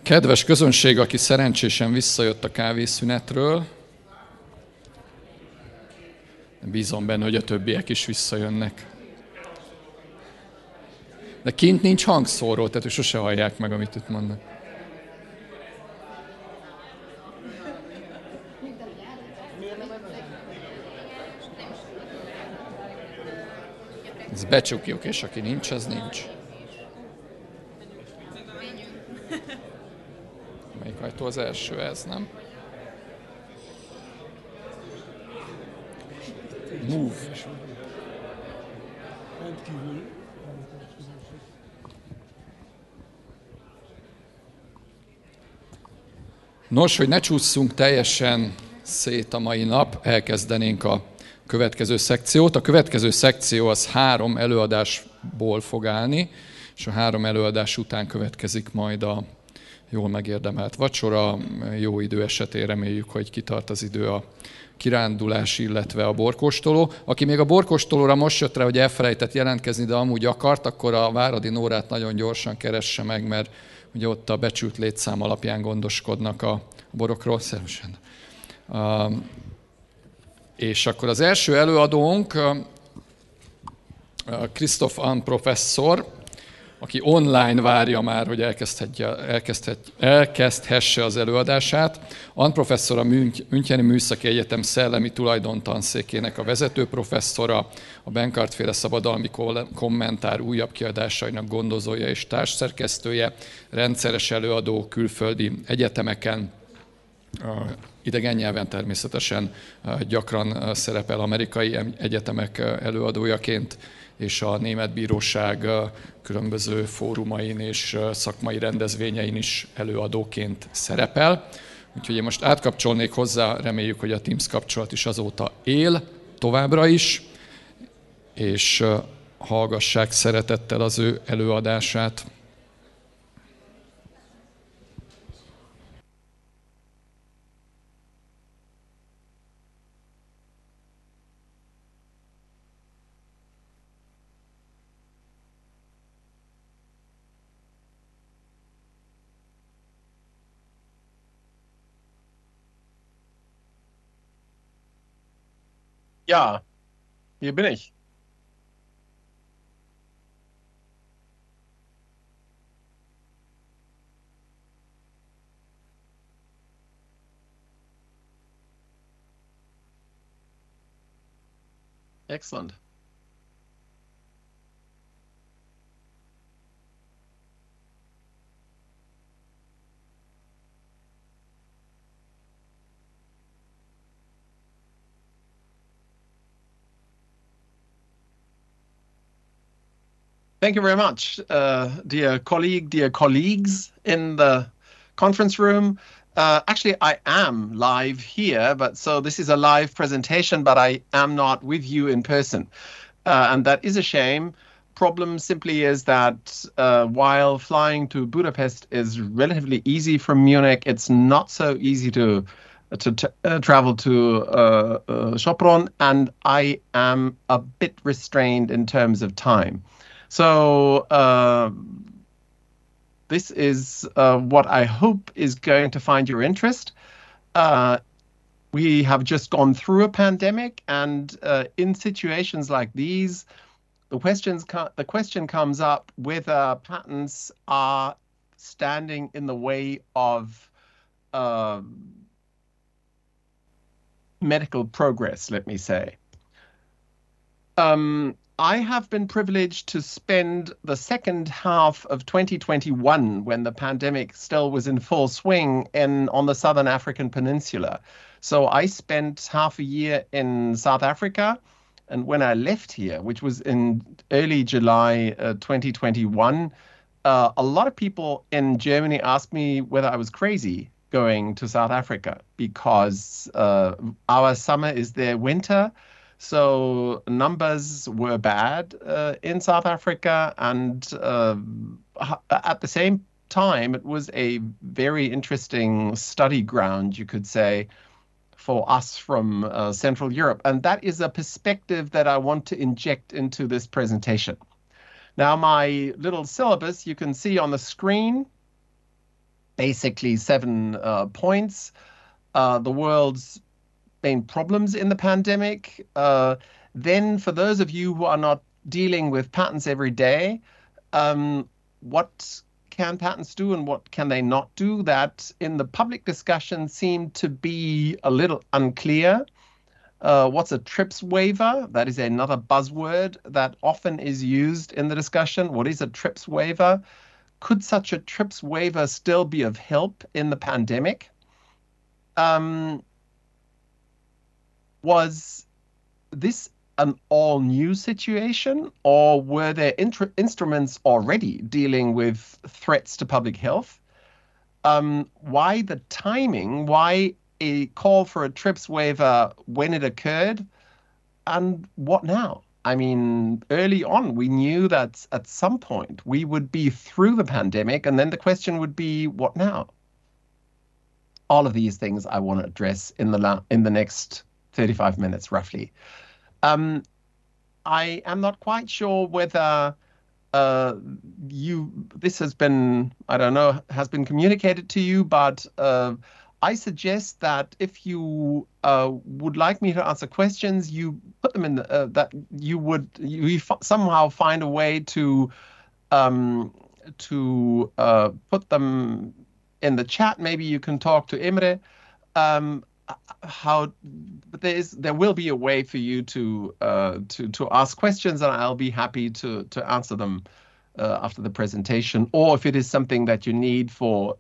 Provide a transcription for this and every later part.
Kedves közönség, aki szerencsésen visszajött a kávészünetről, bízom benne, hogy a többiek is visszajönnek. De kint nincs hangszóró, tehát sose hallják meg, amit itt mondanak. Ezt becsukjuk, és aki nincs, az nincs. Melyik ajtó az első? Ez, nem? Move. Nos, hogy ne csússzunk teljesen szét a mai nap, elkezdenénk a következő szekciót. A következő szekció az 3 előadásból fog állni, és a 3 előadás után következik majd a jól megérdemelt vacsora. Jó idő esetén reméljük, hogy kitart az idő a kirándulás, illetve a borkóstoló. Aki még a borkóstolóra most jött rá, hogy elfelejtett jelentkezni, de amúgy akart, akkor a Váradi Nórát nagyon gyorsan keresse meg, mert ugye ott a becsült létszám alapján gondoskodnak a borokról. Szerűsen. És akkor az első előadónk Christoph An professzor, aki online várja már, hogy elkezdhesse az előadását. An professzor a Müncheni Műszaki Egyetem szellemi tulajdontanszékének a vezető professzora, a Benkart-féle szabadalmi kommentár újabb kiadásainak gondozója és társszerkesztője, rendszeres előadó külföldi egyetemeken, idegen nyelven természetesen gyakran szerepel amerikai egyetemek előadójaként, és a Német Bíróság különböző fórumain és szakmai rendezvényein is előadóként szerepel. Úgyhogy én most átkapcsolnék hozzá, reméljük, hogy a Teams kapcsolat is azóta él továbbra is, és hallgassák szeretettel az ő előadását. Ja, hier bin ich. Excellent. Thank you very much, dear colleagues in the conference room. Actually, I am live here, but so this is a live presentation, but I am not with you in person. And that is a shame. Problem simply is that while flying to Budapest is relatively easy from Munich, it's not so easy to travel to Sopron, and I am a bit restrained in terms of time. So this is what I hope is going to find your interest. We have just gone through a pandemic, and in situations like these, the question comes up whether patents are standing in the way of medical progress, let me say. I have been privileged to spend the second half of 2021, when the pandemic still was in full swing, on the Southern African Peninsula. So I spent half a year in South Africa, and when I left here, which was in early July 2021, a lot of people in Germany asked me whether I was crazy going to South Africa, because our summer is their winter. So numbers were bad in South Africa, and at the same time, it was a very interesting study ground, you could say, for us from Central Europe. And that is a perspective that I want to inject into this presentation. Now, my little syllabus you can see on the screen. basically 7 points. The world's main problems in the pandemic. Then for those of you who are not dealing with patents every day, what can patents do and what can they not do? That in the public discussion seemed to be a little unclear. What's a TRIPS waiver? That is another buzzword that often is used in the discussion. What is a TRIPS waiver? Could such a TRIPS waiver still be of help in the pandemic? Was this an all-new situation, or were there instruments already dealing with threats to public health? Why the timing? Why a call for a TRIPS waiver when it occurred? And what now? I mean, early on, we knew that at some point we would be through the pandemic, and then the question would be, what now? All of these things I want to address in the next 35 minutes, roughly. I am not quite sure whether this has been, I don't know, has been communicated to you, but I suggest that if you would like me to answer questions, you put them in that you somehow find a way to put them in the chat. Maybe you can talk to Imre. But there will be a way for you to ask questions, and I'll be happy to answer them after the presentation. Or if it is something that you need for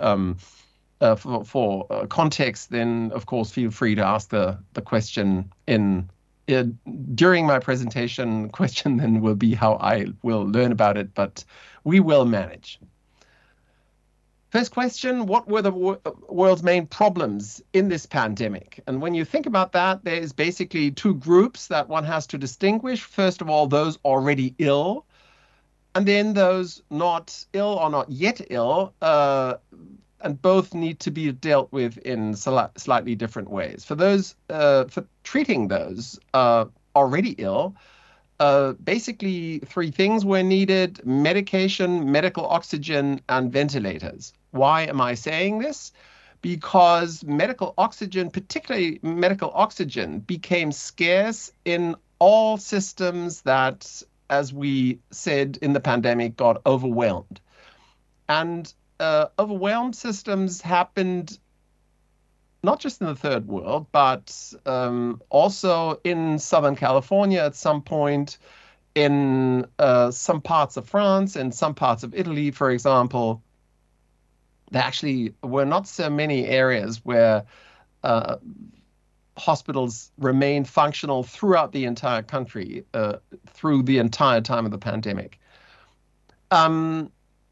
context, then of course feel free to ask the question during my presentation. Question then will be how I will learn about it, but we will manage. First question, what were the world's main problems in this pandemic? And when you think about that, there's basically 2 groups that one has to distinguish. First of all, those already ill, and then those not ill or not yet ill, and both need to be dealt with in slightly different ways. For those, for treating those already ill, basically 3 things were needed: medication, medical oxygen, and ventilators. Why am I saying this? Because medical oxygen, particularly medical oxygen, became scarce in all systems that, as we said in the pandemic, got overwhelmed. And overwhelmed systems happened not just in the third world, but also in Southern California at some point, in some parts of France, in some parts of Italy, for example. There actually were not so many areas where hospitals remained functional throughout the entire country, through the entire time of the pandemic. And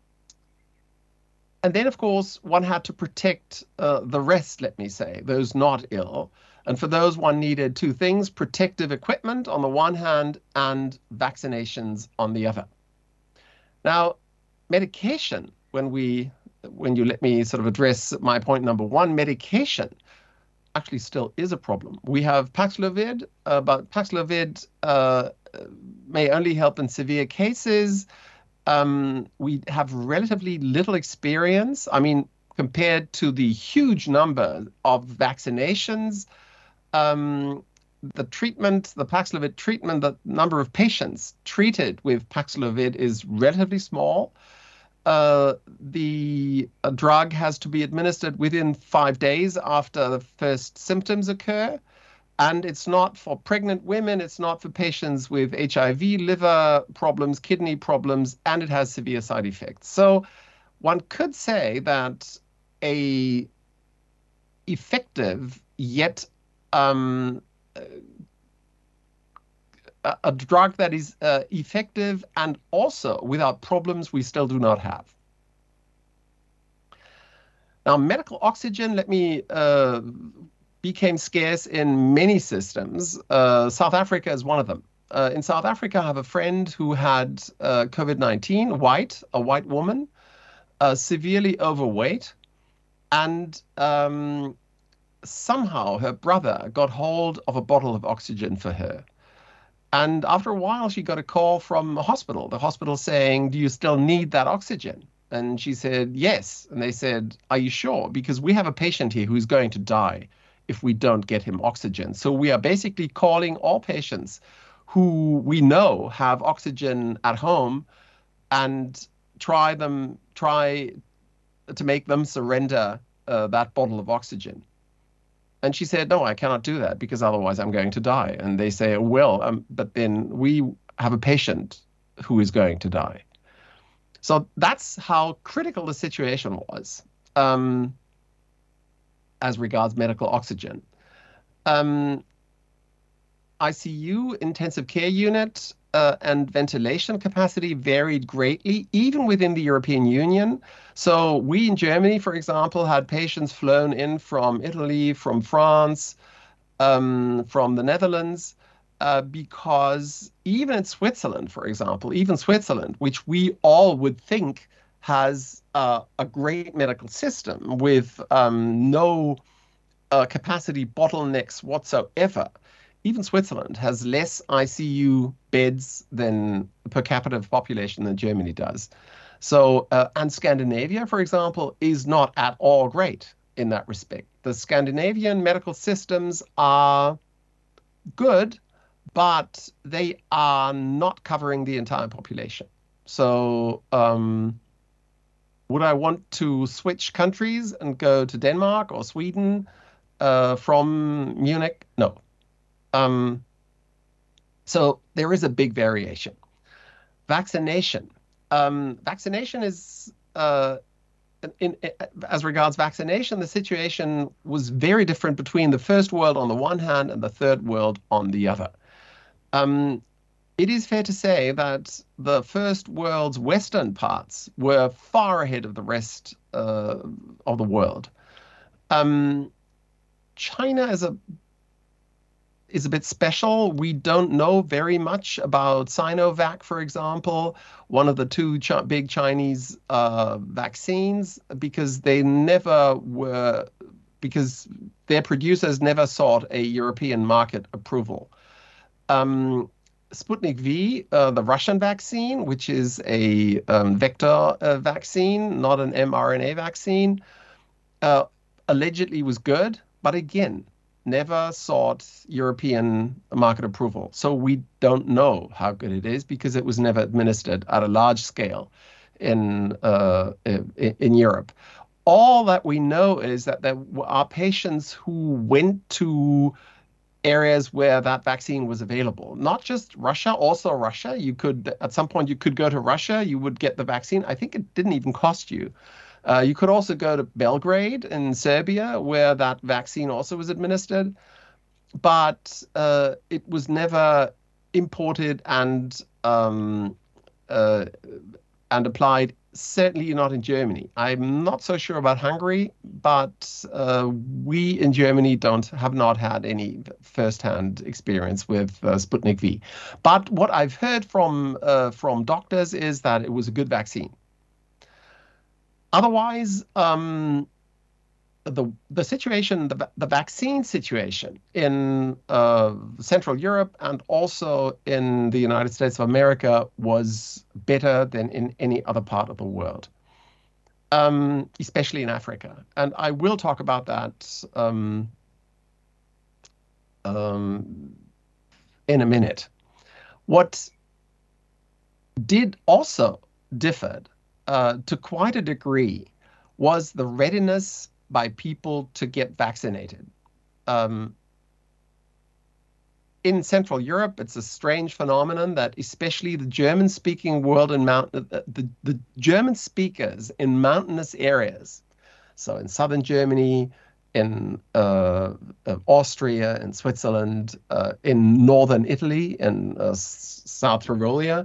then, of course, one had to protect the rest, let me say, those not ill. And for those, one needed 2 things: protective equipment on the one hand and vaccinations on the other. Now, medication, when you let me sort of address my point number 1, medication actually still is a problem. We have Paxlovid, but Paxlovid may only help in severe cases. We have relatively little experience. I mean, compared to the huge number of vaccinations, the Paxlovid treatment, the number of patients treated with Paxlovid is relatively small. The drug has to be administered within 5 days after the first symptoms occur. And it's not for pregnant women, it's not for patients with HIV, liver problems, kidney problems, and it has severe side effects. So one could say that a effective yet a drug that is effective and also without problems we still do not have. Now, medical oxygen, became scarce in many systems. South Africa is one of them. In South Africa, I have a friend who had COVID-19, a white woman, severely overweight, and somehow her brother got hold of a bottle of oxygen for her. And after a while, she got a call from a hospital, the hospital saying, "Do you still need that oxygen?" And she said, yes. And they said, are you sure? Because we have a patient here who's going to die if we don't get him oxygen. So we are basically calling all patients who we know have oxygen at home and try to make them surrender that bottle of oxygen. And she said, no, I cannot do that because otherwise I'm going to die. And they say, well, but then we have a patient who is going to die. So that's how critical the situation was as regards medical oxygen. ICU, intensive care unit, and ventilation capacity varied greatly, even within the European Union. So we in Germany, for example, had patients flown in from Italy, from France, from the Netherlands, because even in Switzerland, for example, even Switzerland, which we all would think has a great medical system with no capacity bottlenecks whatsoever, even Switzerland has less ICU beds than per capita population than Germany does. So, and Scandinavia, for example, is not at all great in that respect. The Scandinavian medical systems are good, but they are not covering the entire population. So, would I want to switch countries and go to Denmark or Sweden from Munich? No. So there is a big variation. Vaccination. Vaccination is, as regards vaccination, the situation was very different between the first world on the one hand and the third world on the other. It is fair to say that the first world's western parts were far ahead of the rest of the world. China is a bit special. We don't know very much about Sinovac, for example, one of the two big Chinese vaccines, because their producers never sought a European market approval. Sputnik V, the Russian vaccine, which is a vector vaccine, not an mRNA vaccine, allegedly was good, but again, never sought European market approval. So we don't know how good it is because it was never administered at a large scale in Europe. All that we know is that there are patients who went to areas where that vaccine was available. Not just Russia, also Russia. You could, at some point, you could go to Russia, you would get the vaccine. I think it didn't even cost you. You could also go to Belgrade in Serbia, where that vaccine also was administered, but it was never imported and applied. Certainly not in Germany. I'm not so sure about Hungary, but we in Germany have not had any first-hand experience with Sputnik V. But what I've heard from doctors is that it was a good vaccine. Otherwise, the situation, the vaccine situation in Central Europe and also in the United States of America was better than in any other part of the world, especially in Africa. And I will talk about that in a minute. What did also differ to quite a degree was the readiness by people to get vaccinated. In Central Europe, it's a strange phenomenon that especially the German-speaking world and the German speakers in mountainous areas, so in southern Germany, in Austria, in Switzerland, in northern Italy, in South Tyrolia,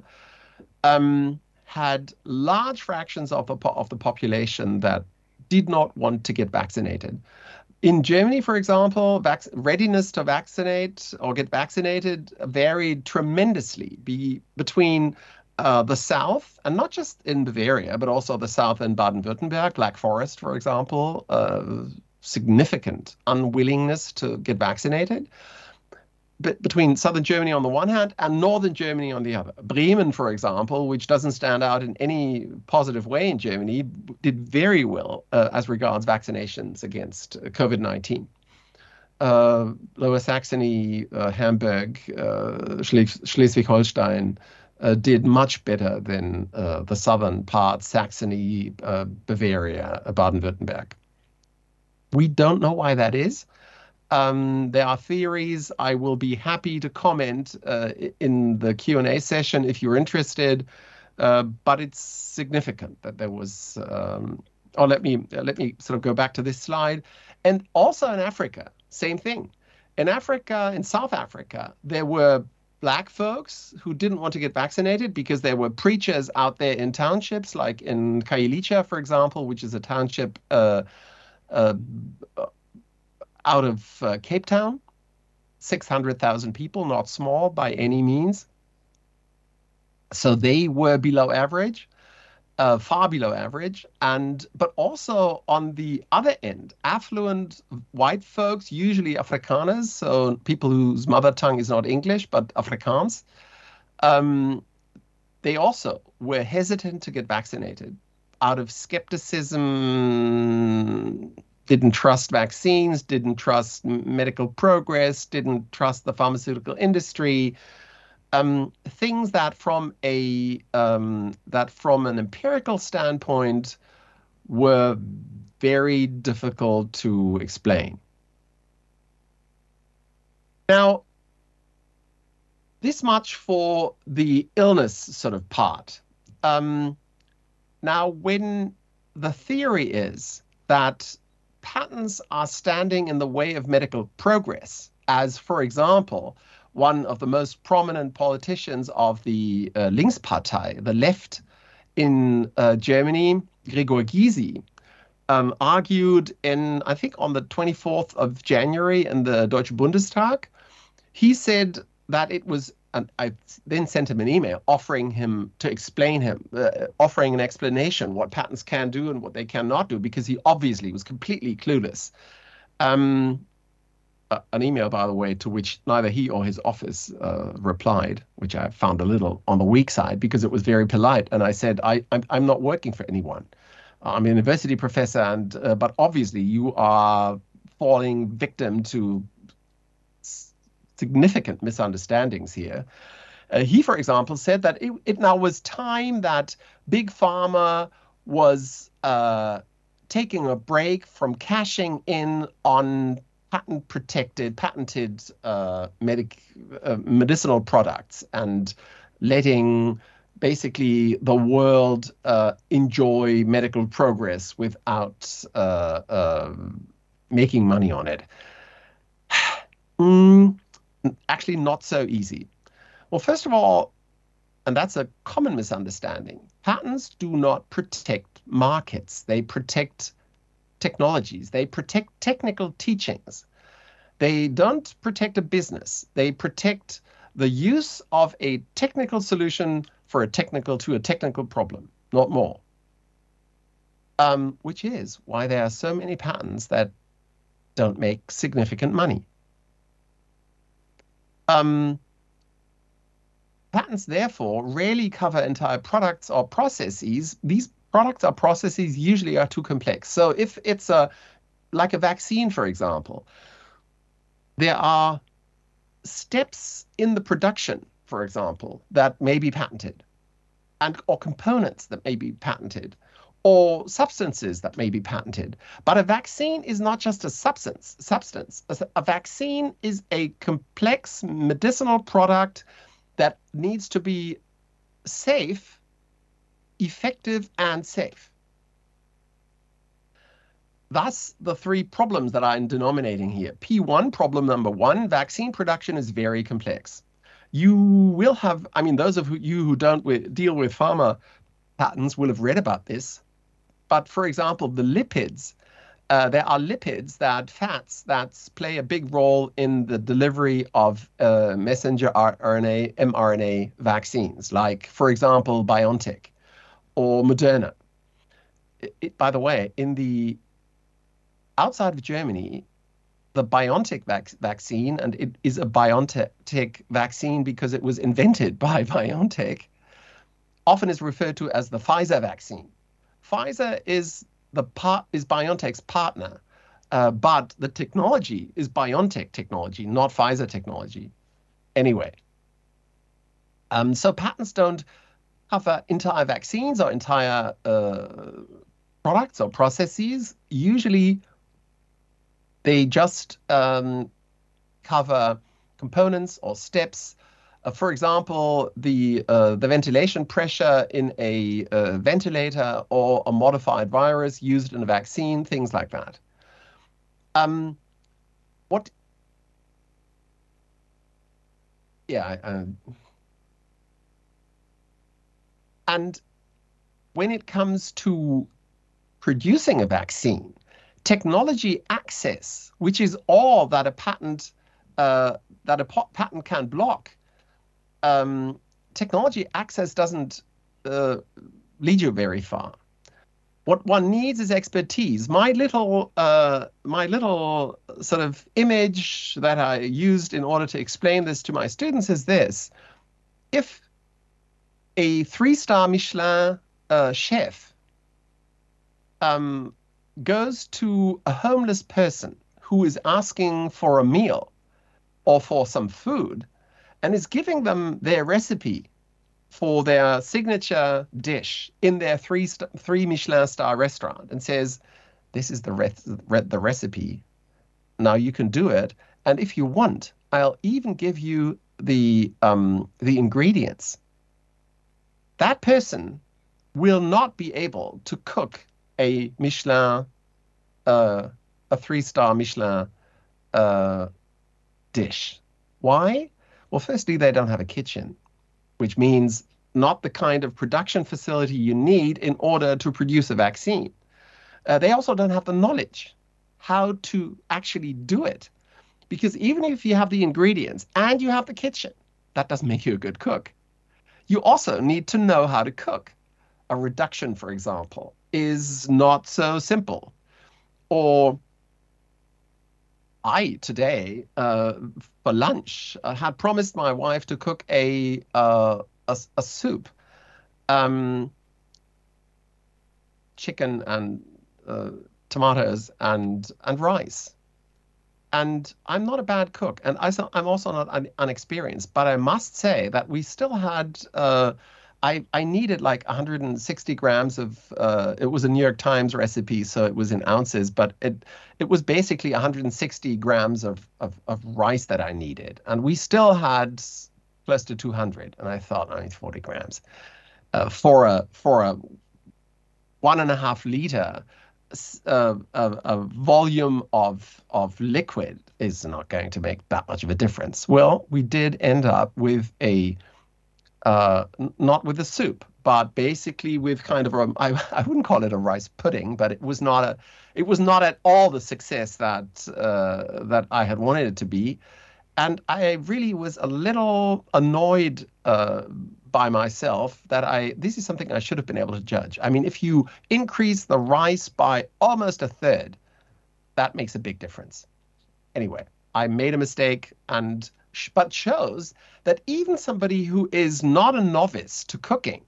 had large fractions of the population that did not want to get vaccinated. In Germany, for example, readiness to vaccinate or get vaccinated varied tremendously between the South, and not just in Bavaria, but also the South in Baden-Württemberg, Black Forest, for example, significant unwillingness to get vaccinated. between southern Germany on the one hand and northern Germany on the other. Bremen, for example, which doesn't stand out in any positive way in Germany, did very well as regards vaccinations against COVID-19. Lower Saxony, Hamburg, Schleswig-Holstein did much better than the southern part, Saxony, Bavaria, Baden-Württemberg. We don't know why that is. There are theories. I will be happy to comment in the Q&A session if you're interested. But it's significant that there was. Let me sort of go back to this slide. And also in Africa, same thing. In Africa, in South Africa, there were black folks who didn't want to get vaccinated because there were preachers out there in townships, like in Khayelitsha, for example, which is a township out of Cape Town, 600,000 people, not small by any means. So they were below average, far below average. But also on the other end, affluent white folks, usually Afrikaners, so people whose mother tongue is not English, but Afrikaans, they also were hesitant to get vaccinated out of skepticism, didn't trust vaccines, didn't trust medical progress, didn't trust the pharmaceutical industry. Things that from an empirical standpoint were very difficult to explain. Now, this much for the illness sort of part. Now, when the theory is that patents are standing in the way of medical progress, as, for example, one of the most prominent politicians of the Linkspartei, the left in Germany, Gregor Gysi, argued I think on the 24th of January in the Deutsche Bundestag. He said that it was, and I then sent him an email offering an explanation what patents can do and what they cannot do, because he obviously was completely clueless. An email, by the way, to which neither he or his office replied, which I found a little on the weak side because it was very polite. And I said, I'm not working for anyone. I'm a university professor, but obviously you are falling victim to significant misunderstandings here. He, for example, said that it now was time that Big Pharma was taking a break from cashing in on patented medicinal products and letting basically the world enjoy medical progress without making money on it. Actually, not so easy. Well, first of all, and that's a common misunderstanding, patents do not protect markets. They protect technologies. They protect technical teachings. They don't protect a business. They protect the use of a technical solution to a technical problem, not more. Which is why there are so many patents that don't make significant money. Patents, therefore, rarely cover entire products or processes. These products or processes usually are too complex. So if it's like a vaccine, for example, there are steps in the production, for example, that may be patented, or components that may be patented, or substances that may be patented. But a vaccine is not just a substance. A vaccine is a complex medicinal product that needs to be safe, effective, and safe. Thus, the three problems that I'm denominating here. P1, problem number one, vaccine production is very complex. You will have, those of you who don't deal with pharma patents will have read about this. But for example, the lipids, there are fats that play a big role in the delivery of messenger RNA, mRNA vaccines, like, for example, BioNTech or Moderna. By the way, outside of Germany, the BioNTech vaccine, and it is a BioNTech vaccine because it was invented by BioNTech, often is referred to as the Pfizer vaccine. Pfizer is BioNTech's partner, but the technology is BioNTech technology, not Pfizer technology. Anyway, so patents don't cover entire vaccines or entire products or processes. Usually, they just cover components or steps. For example, the ventilation pressure in a ventilator or a modified virus used in a vaccine, things like that. And when it comes to producing a vaccine, technology access, which is all that a patent can block, technology access doesn't lead you very far. What one needs is expertise. My little sort of image that I used in order to explain this to my students is this: if a 3-star Michelin chef goes to a homeless person who is asking for a meal or for some food and is giving them their recipe for their signature dish in their three Michelin star restaurant and says, this is the recipe, now you can do it, and if you want, I'll even give you the ingredients. That person will not be able to cook a Michelin, a 3-star Michelin dish. Why? Well, firstly, they don't have a kitchen, which means not the kind of production facility you need in order to produce a vaccine. They also don't have the knowledge how to actually do it. Because even if you have the ingredients and you have the kitchen, that doesn't make you a good cook. You also need to know how to cook. A reduction, for example, is not so simple. Or I today, for lunch, had promised my wife to cook a soup, chicken and tomatoes and rice. And I'm not a bad cook, and I'm also not unexperienced. But I must say that we still had. I needed like 160 grams of. It was a New York Times recipe, so it was in ounces, but it was basically 160 grams of rice that I needed, and we still had close to 200. And I thought, I need 40 grams for a 1.5 liter. A volume of liquid is not going to make that much of a difference. Well, we did end up with not with a soup, but basically with kind of I wouldn't call it a rice pudding, but it was not at all the success that I had wanted it to be, and I really was a little annoyed by myself that this is something I should have been able to judge. I mean, if you increase the rice by almost a third, that makes a big difference. Anyway, I made a mistake, but shows that even somebody who is not a novice to cooking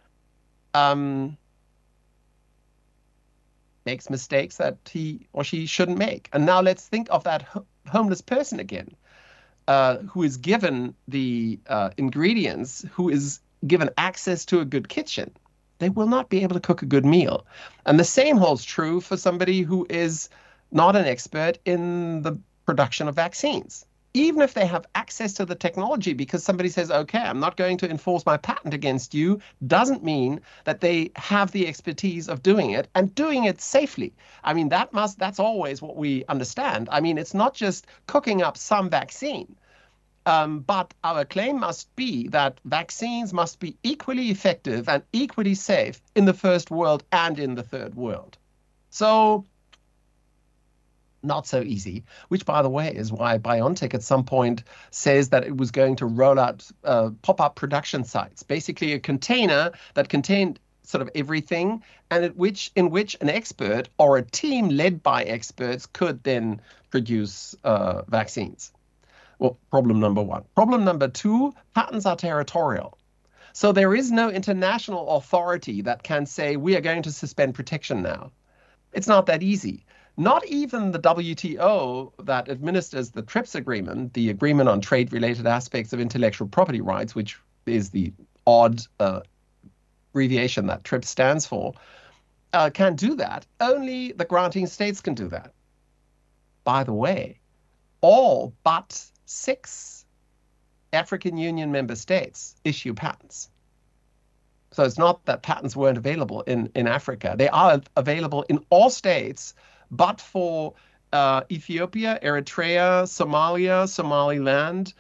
makes mistakes that he or she shouldn't make. And now let's think of that homeless person again. Who is given the ingredients, who is given access to a good kitchen. They will not be able to cook a good meal. And the same holds true for somebody who is not an expert in the production of vaccines. Even if they have access to the technology, because somebody says, okay, I'm not going to enforce my patent against you, doesn't mean that they have the expertise of doing it and doing it safely. I mean, that's always what we understand. I mean, it's not just cooking up some vaccine, but our claim must be that vaccines must be equally effective and equally safe in the first world and in the third world. So not so easy, which, by the way, is why BioNTech at some point says that it was going to roll out pop-up production sites, basically a container that contained sort of everything, and in which an expert or a team led by experts could then produce vaccines. Well, problem number one. Problem number two, patents are territorial. So there is no international authority that can say, we are going to suspend protection now. It's not that easy. Not even the WTO that administers the TRIPS agreement, the Agreement on Trade-Related Aspects of Intellectual Property Rights, which is the odd abbreviation that TRIPS stands for, can do that. Only the granting states can do that. By the way, all but 6 African Union member states issue patents. So it's not that patents weren't available in Africa. They are available in all states, but for Ethiopia, Eritrea, Somalia, Somaliland,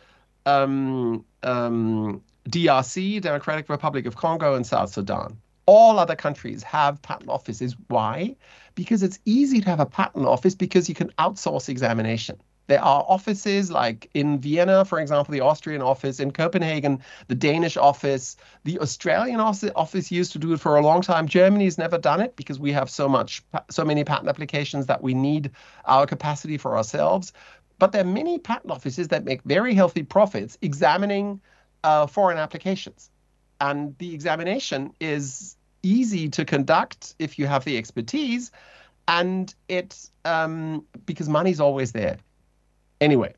DRC, Democratic Republic of Congo, and South Sudan. All other countries have patent offices. Why? Because it's easy to have a patent office because you can outsource examination. There are offices like in Vienna, for example, the Austrian office, in Copenhagen, the Danish office, the Australian office used to do it for a long time. Germany's never done it because we have so many patent applications that we need our capacity for ourselves. But there are many patent offices that make very healthy profits examining foreign applications. And the examination is easy to conduct if you have the expertise, and it's because money's always there. Anyway,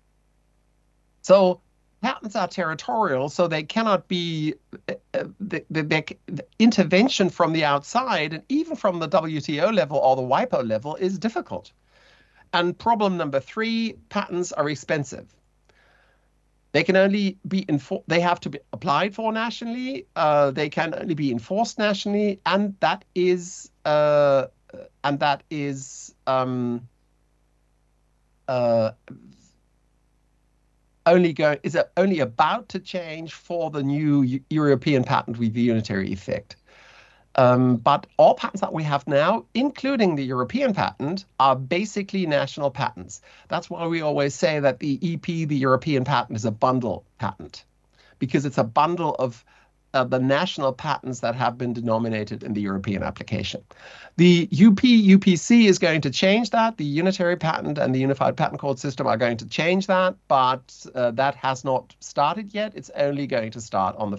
so patents are territorial, so they cannot be the intervention from the outside, and even from the WTO level or the WIPO level, is difficult. And problem number 3, patents are expensive. They can only be they have to be applied for nationally. They can only be enforced nationally, and that is only about to change for the new European patent with unitary effect. But all patents that we have now, including the European patent, are basically national patents. That's why we always say that the EP, the European patent, is a bundle patent, because it's a bundle of the national patents that have been denominated in the European application. The UPC is going to change that. The unitary patent and the unified patent court system are going to change that, but that has not started yet. It's only going to start on the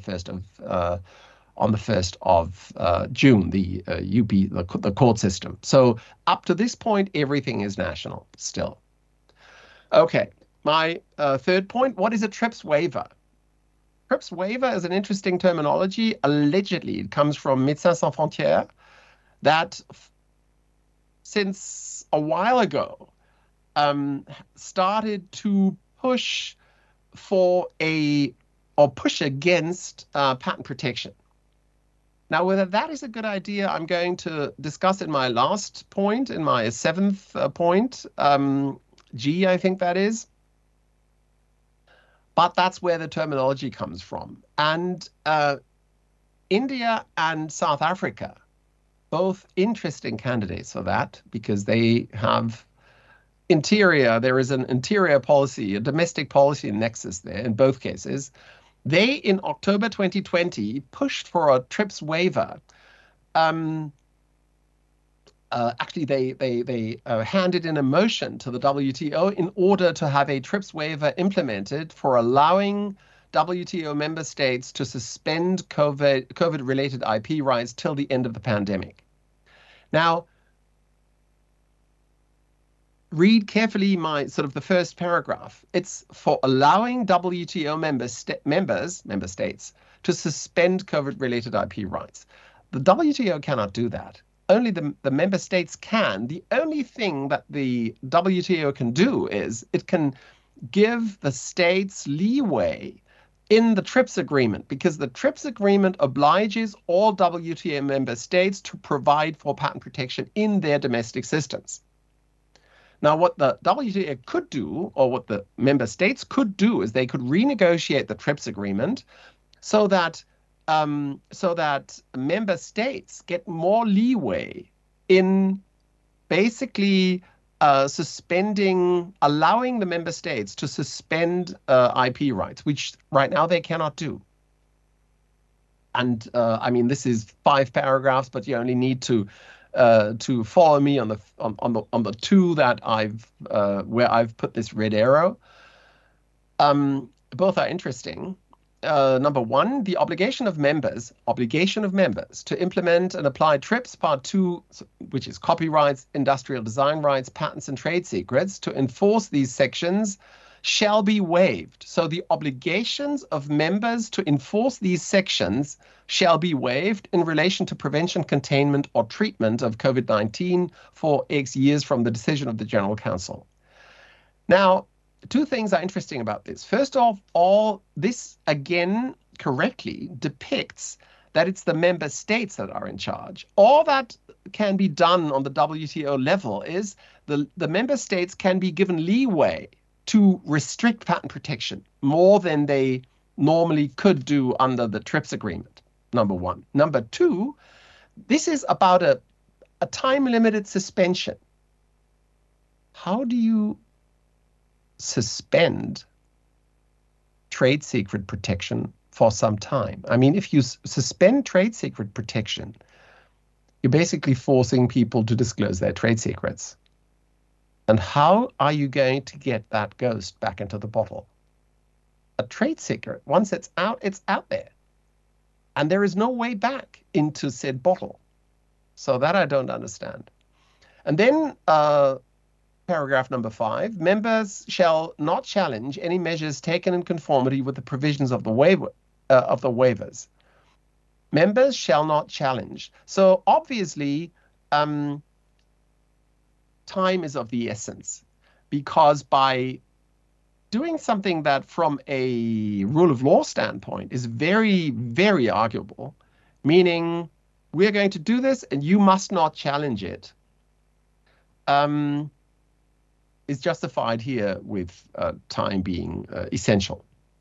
1st of June, the court system. So up to this point, everything is national still. Okay, my third point, what is a TRIPS waiver? TRIPS waiver is an interesting terminology. Allegedly, it comes from Médecins Sans Frontières, that since a while ago started to push against patent protection. Now, whether that is a good idea, I'm going to discuss in my last point, in my 7th point, G, I think that is. But that's where the terminology comes from. And India and South Africa, both interesting candidates for that, because they have there is an interior policy, a domestic policy nexus there in both cases. They, in October 2020, pushed for a TRIPS waiver. Actually, they handed in a motion to the WTO in order to have a TRIPS waiver implemented for allowing WTO member states to suspend COVID-related IP rights till the end of the pandemic. Now, read carefully the first paragraph. It's for allowing WTO member states to suspend COVID-related IP rights. The WTO cannot do that. Only the member states can. The only thing that the WTO can do is it can give the states leeway in the TRIPS agreement, because the TRIPS agreement obliges all WTO member states to provide for patent protection in their domestic systems. Now, what the WTO could do, or what the member states could do, is they could renegotiate the TRIPS agreement so that member states get more leeway in basically allowing the member states to suspend IP rights, which right now they cannot do. And I mean, this is 5 paragraphs, but you only need to follow me on the two that where I've put this red arrow. Both are interesting. Number one, the obligation of members to implement and apply TRIPS Part 2, which is copyrights, industrial design rights, patents, and trade secrets, to enforce these sections shall be waived. So the obligations of members to enforce these sections shall be waived in relation to prevention, containment, or treatment of COVID-19 for X years from the decision of the General Council. Now, 2 things are interesting about this. First of all, this again correctly depicts that it's the member states that are in charge. All that can be done on the WTO level is the member states can be given leeway to restrict patent protection more than they normally could do under the TRIPS agreement, number one. Number two, this is about a time-limited suspension. How do you suspend trade secret protection for some time? I mean, if you suspend trade secret protection, you're basically forcing people to disclose their trade secrets. And how are you going to get that ghost back into the bottle? A trade secret, once it's out there. And there is no way back into said bottle. So that I don't understand. And then paragraph number 5, members shall not challenge any measures taken in conformity with the provisions of the waivers. Members shall not challenge. So obviously, time is of the essence, because by doing something that from a rule of law standpoint is very, very arguable, meaning we're going to do this and you must not challenge it, is justified here with time being essential.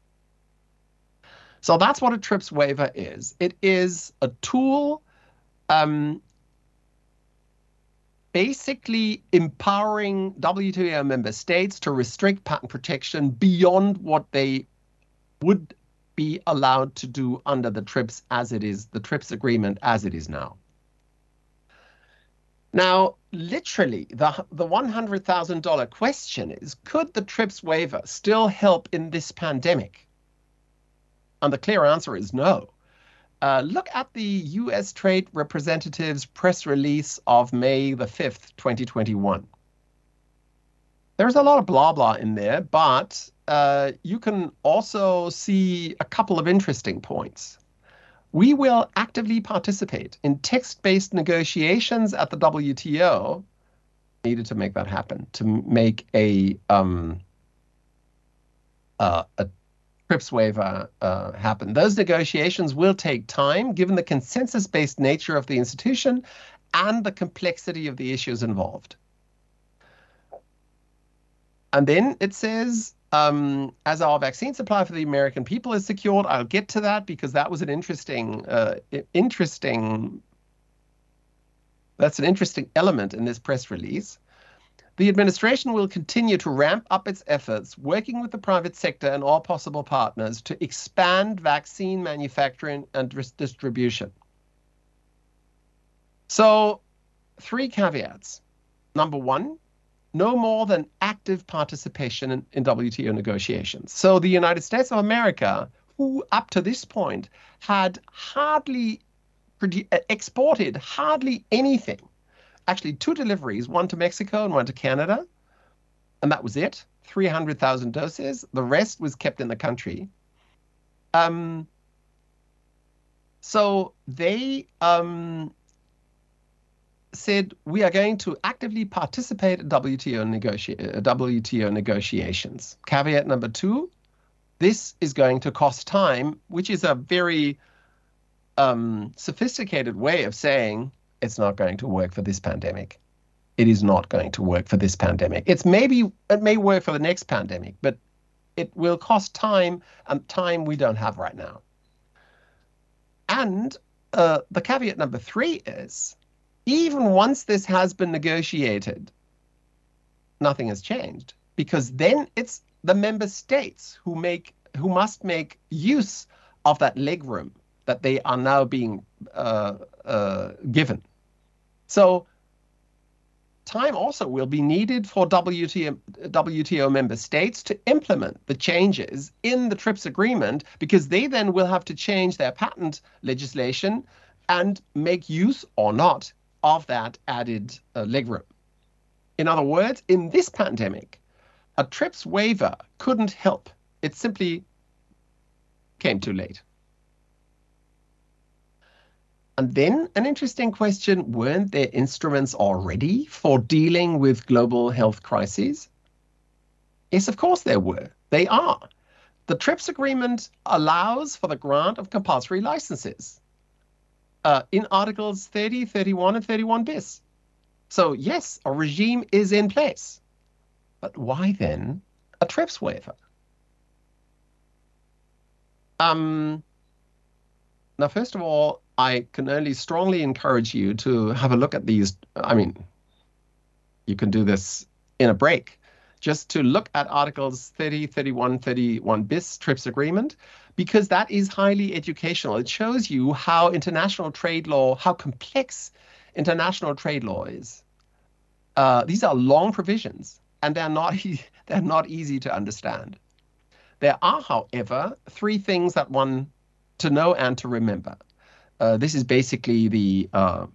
So that's what a TRIPS waiver is. It is a tool basically empowering WTO member states to restrict patent protection beyond what they would be allowed to do under the TRIPS as it is, the TRIPS agreement as it is now. Now, literally, the $100,000 question is, could the TRIPS waiver still help in this pandemic? And the clear answer is no. Look at the U.S. Trade Representative's press release of May the 5th, 2021. There's a lot of blah blah in there, but you can also see a couple of interesting points. We will actively participate in text-based negotiations at the WTO. Needed to make that happen, to make a TRIPS waiver happen. Those negotiations will take time, given the consensus-based nature of the institution and the complexity of the issues involved. And then it says, as our vaccine supply for the American people is secured, I'll get to that because that was an interesting element in this press release. The administration will continue to ramp up its efforts, working with the private sector and all possible partners to expand vaccine manufacturing and distribution. So, 3 caveats. Number 1, no more than active participation in WTO negotiations. So the United States of America, who up to this point had exported hardly anything, actually 2 deliveries, one to Mexico and one to Canada, and that was it, 300,000 doses. The rest was kept in the country. So they said, we are going to actively participate in WTO negotiations. Caveat number 2, this is going to cost time, which is a very sophisticated way of saying it's not going to work for this pandemic. It is not going to work for this pandemic. It may work for the next pandemic, but it will cost time, and time we don't have right now. And the caveat number 3 is, even once this has been negotiated, nothing has changed, because then it's the member states who must make use of that legroom that they are now being given. So time also will be needed for WTO member states to implement the changes in the TRIPS agreement, because they then will have to change their patent legislation and make use or not of that added legroom. In other words, in this pandemic, a TRIPS waiver couldn't help. It simply came too late. And then an interesting question, weren't there instruments already for dealing with global health crises? Yes, of course there were. They are. The TRIPS agreement allows for the grant of compulsory licenses in Articles 30, 31, and 31 bis. So yes, a regime is in place. But why then a TRIPS waiver? Now, first of all, I can only strongly encourage you to have a look at these. I mean, you can do this in a break, just to look at Articles 30, 31, 31 bis TRIPS agreement, because that is highly educational. It shows you how international trade law, how complex international trade law is. These are long provisions, and they're not easy to understand. There are, however, three things that one to know and to remember. This is basically the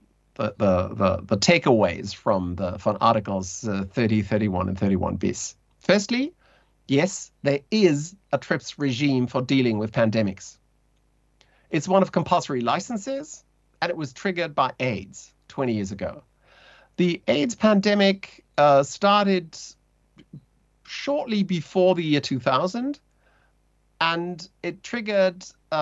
takeaways from Articles 30, 31, and 31 bis. Firstly, yes, there is a TRIPS regime for dealing with pandemics. It's one of compulsory licenses, and it was triggered by AIDS 20 years ago. The AIDS pandemic started shortly before the year 2000, and it triggered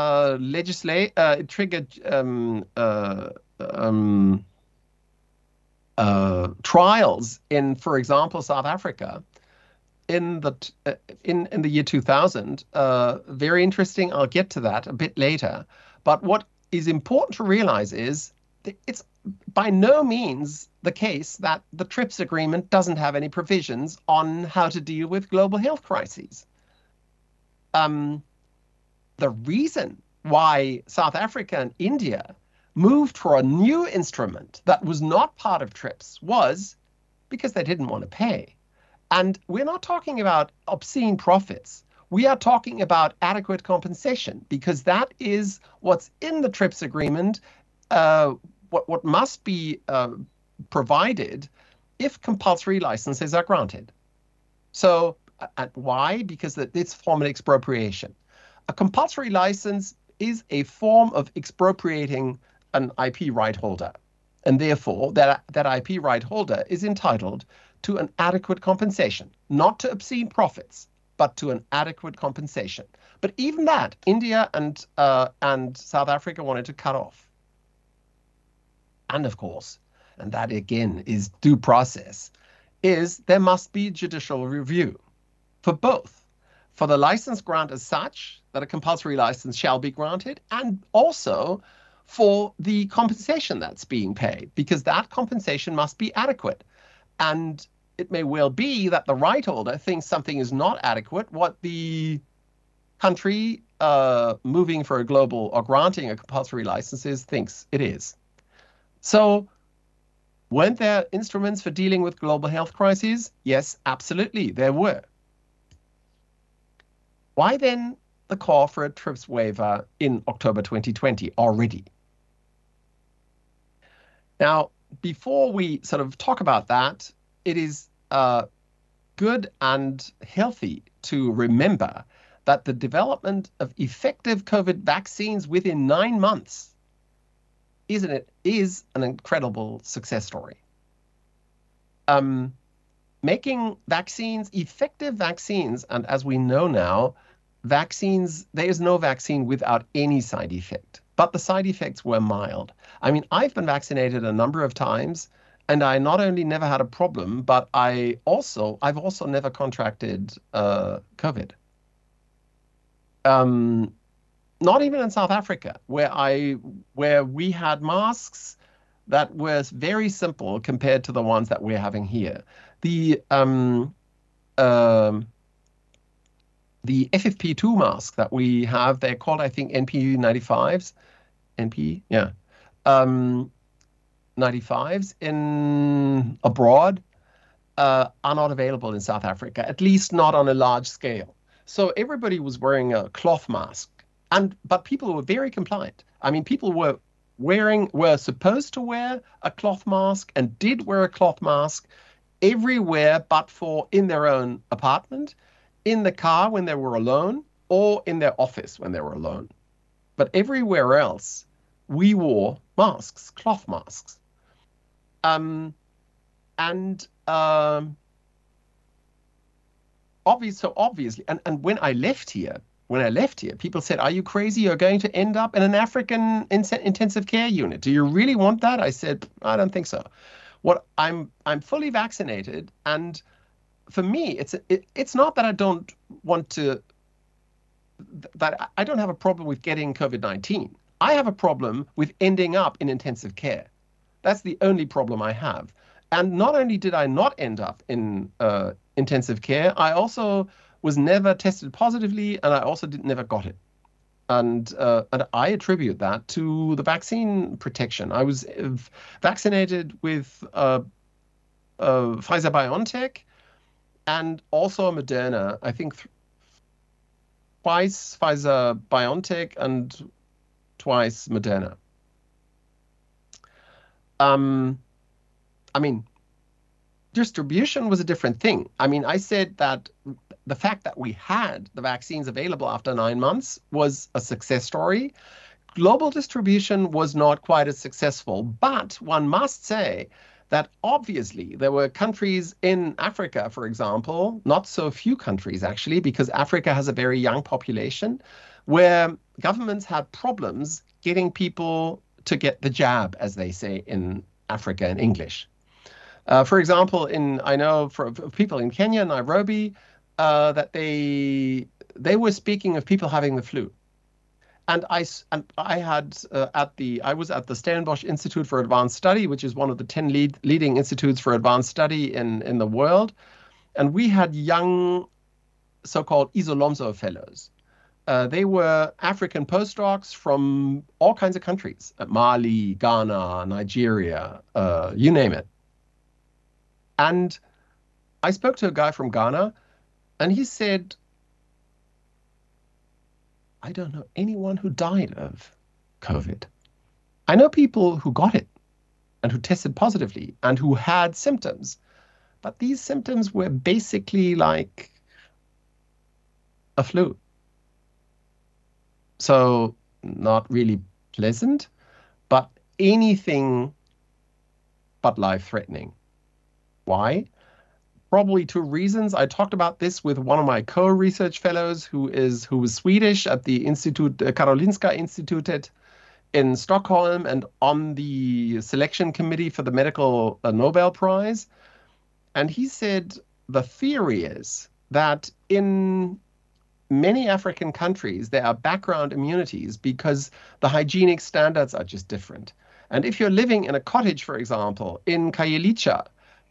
trials in, for example, South Africa in the year 2000. Very interesting. I'll get to that a bit later. But what is important to realize is that it's by no means the case that the TRIPS agreement doesn't have any provisions on how to deal with global health crises. The reason why South Africa and India moved for a new instrument that was not part of TRIPS was because they didn't want to pay. And we're not talking about obscene profits. We are talking about adequate compensation, because that is what's in the TRIPS agreement, what must be provided if compulsory licenses are granted. So why? Because it's a form of expropriation. A compulsory license is a form of expropriating an IP right holder. And therefore, that IP right holder is entitled to an adequate compensation, not to obscene profits, but to an adequate compensation. But even that, India and South Africa wanted to cut off. And of course, and that again is due process, is there must be judicial review for both. For the license grant as such, that a compulsory license shall be granted, and also for the compensation that's being paid, because that compensation must be adequate. And it may well be that the right holder thinks something is not adequate what the country moving for a global or granting a compulsory license thinks it is. So weren't there instruments for dealing with global health crises? Yes, absolutely, there were. Why then the call for a TRIPS waiver in October 2020 already? Now, before we sort of talk about that, it is good and healthy to remember that the development of effective COVID vaccines within 9 months is an incredible success story. Making vaccines, effective vaccines, and as we know now, vaccines, there is no vaccine without any side effect, but the side effects were mild. I mean, I've been vaccinated a number of times, and I not only never had a problem, but I've also never contracted COVID. Not even in South Africa, where we had masks that were very simple compared to the ones that we're having here. The FFP2 mask that we have, they're called, I think, NP95s. NP, yeah, 95s in abroad are not available in South Africa, at least not on a large scale. So everybody was wearing a cloth mask, but people were very compliant. I mean, people were supposed to wear a cloth mask and did wear a cloth mask everywhere but for in their own apartment, in the car when they were alone, or in their office when they were alone. But everywhere else, we wore masks, cloth masks. And obviously, and when I left here, people said, "Are you crazy? You're going to end up in an African intensive care unit. Do you really want that?" I said, "I don't think so. I'm fully vaccinated, and for me, it's not that I don't want to, that I don't have a problem with getting COVID-19. I have a problem with ending up in intensive care. That's the only problem I have. And not only did I not end up in intensive care, I also was never tested positively, and I also never got it. And I attribute that to the vaccine protection. I was vaccinated with Pfizer-BioNTech and also Moderna. I think twice Pfizer-BioNTech and twice Moderna. I mean, distribution was a different thing. I mean, I said that the fact that we had the vaccines available after 9 months was a success story. Global distribution was not quite as successful, but one must say that obviously there were countries in Africa, for example, not so few countries actually, because Africa has a very young population, where governments had problems getting people to get the jab, as they say in Africa in English. For example, I know for people in Kenya, Nairobi, that they were speaking of people having the flu. And I was at the Stellenbosch Institute for Advanced Study, which is one of the 10 leading institutes for advanced study in the world. And we had young so-called Izolomzo fellows. They were African postdocs from all kinds of countries, Mali, Ghana, Nigeria, you name it. And I spoke to a guy from Ghana, and he said, "I don't know anyone who died of COVID. I know people who got it and who tested positively and who had symptoms, but these symptoms were basically like a flu. So not really pleasant, but anything but life-threatening." Why? Probably two reasons. I talked about this with one of my co-research fellows who was Swedish at the Institute, Karolinska Institutet in Stockholm, and on the selection committee for the medical Nobel Prize. And he said the theory is that in many African countries, there are background immunities because the hygienic standards are just different. And if you're living in a cottage, for example, in Khayelitsha,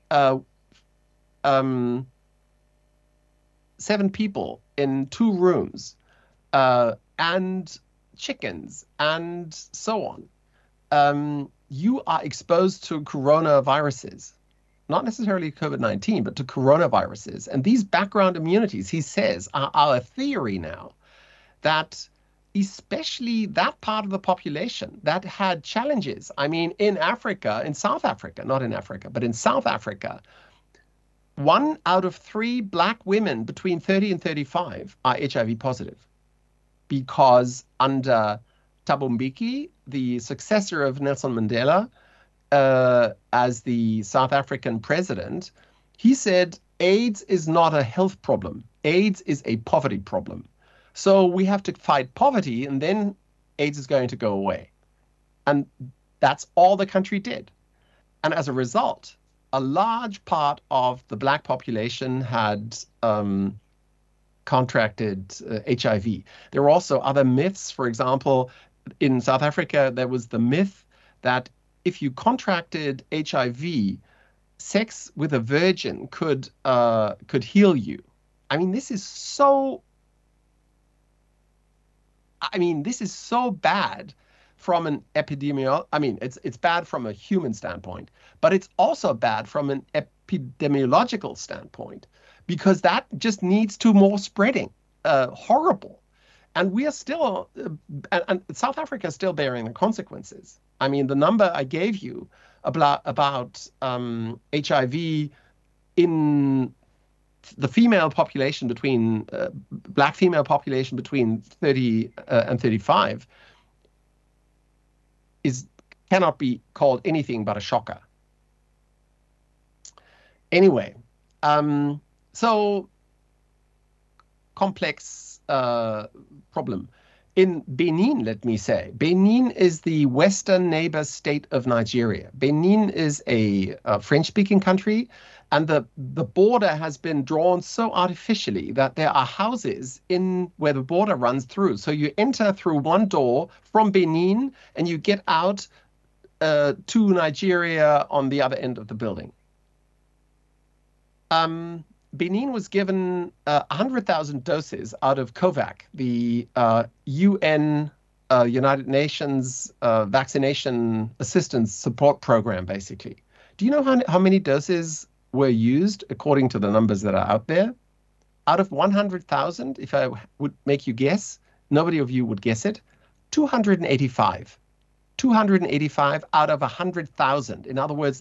7 people in 2 rooms, and chickens and so on, you are exposed to coronaviruses, not necessarily COVID-19, but to coronaviruses. And these background immunities, he says, are our theory now, that especially that part of the population that had challenges. I mean, in Africa, in South Africa, not in Africa, but in South Africa, 1 out of 3 Black women between 30 and 35 are HIV positive, because under Thabo Mbeki, the successor of Nelson Mandela, as the South African president, he said AIDS is not a health problem. AIDS is a poverty problem. So we have to fight poverty, and then AIDS is going to go away. And that's all the country did. And as a result, a large part of the Black population had contracted HIV. There were also other myths. For example, in South Africa, there was the myth that if you contracted HIV, sex with a virgin could heal you. I mean, this is so bad from an it's bad from a human standpoint, but it's also bad from an epidemiological standpoint, because that just needs to more spreading. Horrible. And we are still, and South Africa is still bearing the consequences. I mean, the number I gave you about HIV in the female population between, black female population between 30 and 35 cannot be called anything but a shocker. Anyway, so complex problem. In Benin, let me say, Benin is the western neighbor state of Nigeria. Benin is a French-speaking country, and the border has been drawn so artificially that there are houses in where the border runs through. So you enter through one door from Benin, and you get out to Nigeria on the other end of the building. Benin was given 100,000 doses out of COVAX, the UN, United Nations vaccination assistance support program, basically. Do you know how many doses were used according to the numbers that are out there? Out of 100,000, if I would make you guess, nobody of you would guess it, 285. 285 out of 100,000. In other words,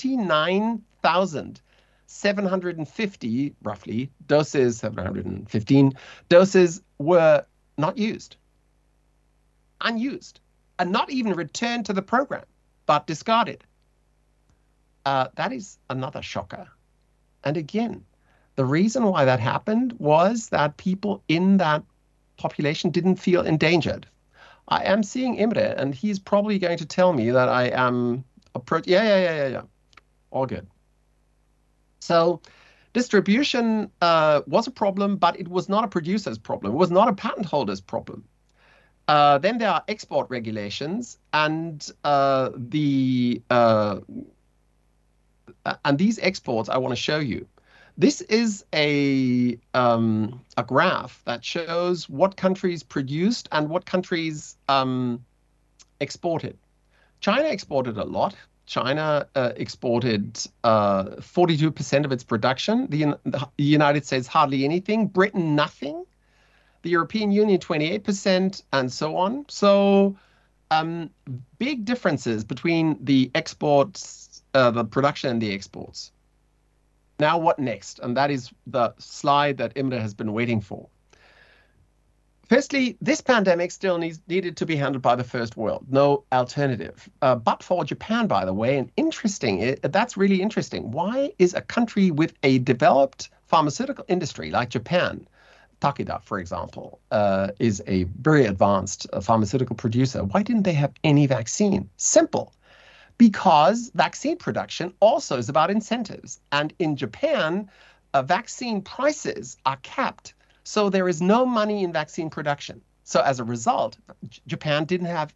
99,750, roughly, doses, 715 doses were not used, unused, and not even returned to the program, but discarded. That is another shocker. And again, the reason why that happened was that people in that population didn't feel endangered. I am seeing Imre, and he's probably going to tell me that I am yeah. All good. So distribution was a problem, but it was not a producer's problem. It was not a patent holder's problem. Then there are export regulations, and these exports I want to show you. This is a graph that shows what countries produced and what countries exported. China exported a lot. China exported 42% of its production. The United States hardly anything. Britain nothing. The European Union 28%, and so on. So big differences between the exports, the production and the exports. Now what next? And that is the slide that Imre has been waiting for. Firstly, this pandemic still needed to be handled by the first world. No alternative. But for Japan, by the way, and that's really interesting. Why is a country with a developed pharmaceutical industry like Japan, Takeda, for example, is a very advanced pharmaceutical producer, why didn't they have any vaccine? Simple. Because vaccine production also is about incentives. And in Japan, vaccine prices are capped. So there is no money in vaccine production. So as a result, Japan didn't have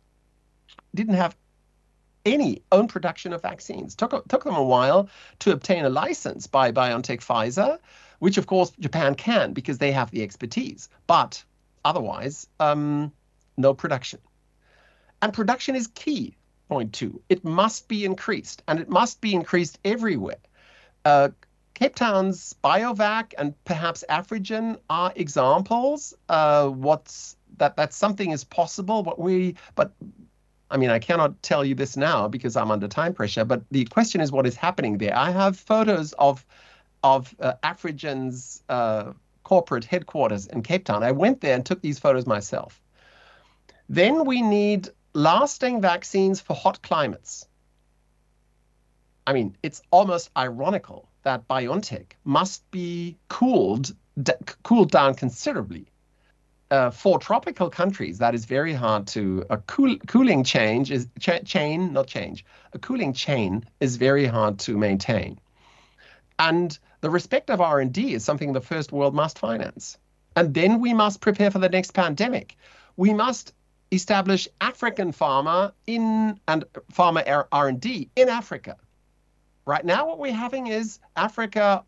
any own production of vaccines. Took them a while to obtain a license by BioNTech Pfizer, which of course Japan can because they have the expertise. But otherwise, no production. And production is key. Point 2, it must be increased, and it must be increased everywhere. Cape Town's BioVac and perhaps Afrigen are examples. That something is possible, but I mean, I cannot tell you this now because I'm under time pressure, but the question is what is happening there. I have photos of Afrigen's corporate headquarters in Cape Town. I went there and took these photos myself. Then we need lasting vaccines for hot climates. I mean, it's almost ironical that BioNTech must be cooled down considerably. For tropical countries, that is very hard to. A cooling chain is very hard to maintain. And the respective R&D is something the first world must finance. And then we must prepare for the next pandemic. We must establish African pharma pharma R&D in Africa. Right now, what we're having is African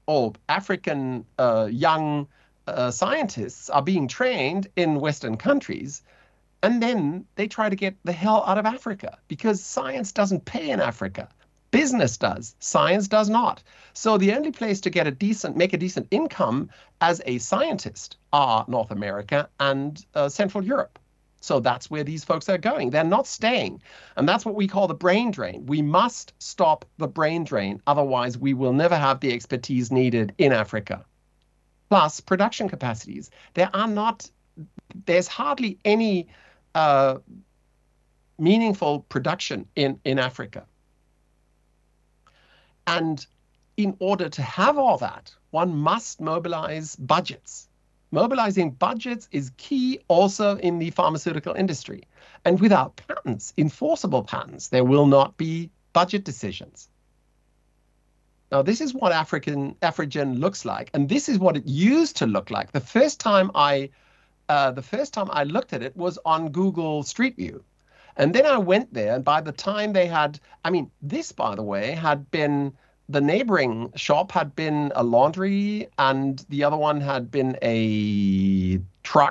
young scientists are being trained in Western countries And then they try to get the hell out of Africa because science doesn't pay in Africa. Business does. Science does not. So the only place to make a decent income as a scientist are North America and Central Europe. So that's where these folks are going. They're not staying. And that's what we call the brain drain. We must stop the brain drain. Otherwise, we will never have the expertise needed in Africa. Plus, production capacities. There's hardly any meaningful production in Africa. And in order to have all that, one must mobilize budgets. Mobilizing budgets is key also in the pharmaceutical industry. And without patents, enforceable patents, there will not be budget decisions. Now, this is what Afrigen looks like, and this is what it used to look like. The first time I looked at it was on Google Street View. And then I went there, and by the time they had, this, by the way, had been, the neighboring shop had been a laundry, and the other one had been a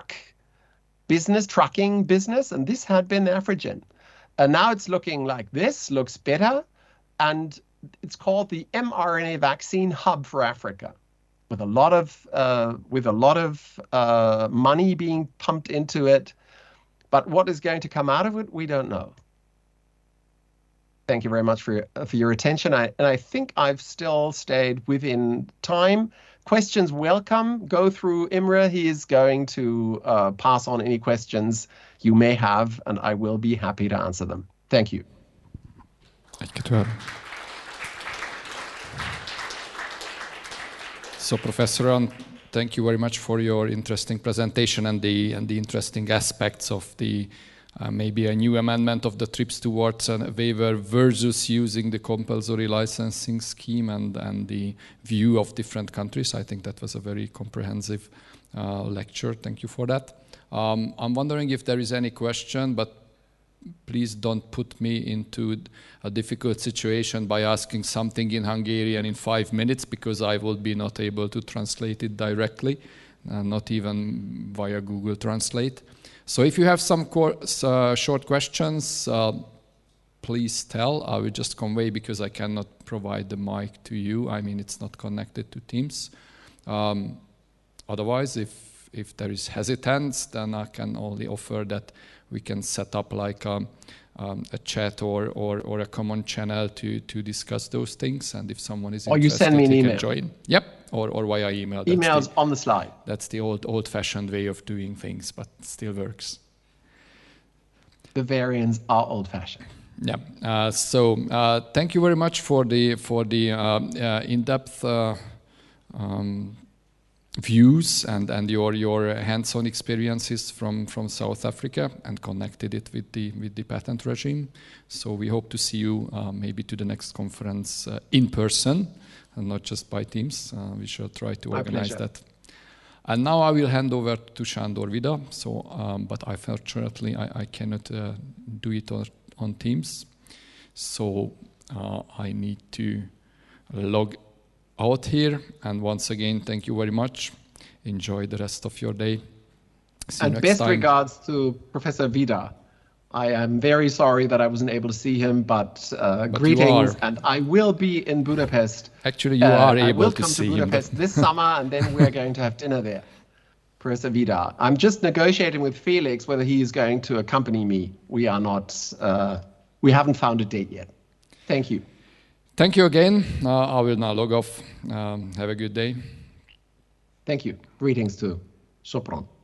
trucking business, and this had been Afrigen. And now it's looking like this, looks better, and it's called the mRNA Vaccine Hub for Africa, with a lot of money being pumped into it. But what is going to come out of it, we don't know. Thank you very much for your attention. I think I've still stayed within time. Questions welcome. Go through Imre. He is going to pass on any questions you may have, and I will be happy to answer them. Thank you. So, Professor Rahn, thank you very much for your interesting presentation and the interesting aspects of the maybe a new amendment of the TRIPS towards a waiver versus using the compulsory licensing scheme and the view of different countries. I think that was a very comprehensive lecture. Thank you for that. I'm wondering if there is any question, but please don't put me into a difficult situation by asking something in Hungarian in 5 minutes, because I will be not able to translate it directly, not even via Google Translate. So if you have some short questions, please tell. I will just convey, because I cannot provide the mic to you. It's not connected to Teams. Otherwise, if there is hesitance, then I can only offer that we can set up like a chat or a common channel to discuss those things. And if someone is interested, you send me an email. Can join. Yep, or via email. Email's on the slide. That's the old-fashioned way of doing things, but still works. Bavarians are old-fashioned. Yeah. So thank you very much for the in-depth views and your hands-on experiences from South Africa, and connected it with the patent regime. So we hope to see you maybe to the next conference in person and not just by Teams. We shall try to organize that. And now I will hand over to Sándor Vida. So, but unfortunately I cannot do it on Teams. So I need to log out here, and once again, thank you very much. Enjoy the rest of your day. See you next best time. Regards to Professor Vida. I am very sorry that I wasn't able to see him, but greetings, and I will be in Budapest. Actually, you are able to see him. I will come to Budapest this summer, and then we're going to have dinner there. Professor Vida. I'm just negotiating with Felix whether he is going to accompany me. We are not, we haven't found a date yet. Thank you. Thank you again. I will now log off. Have a good day. Thank you. Greetings to Sopron.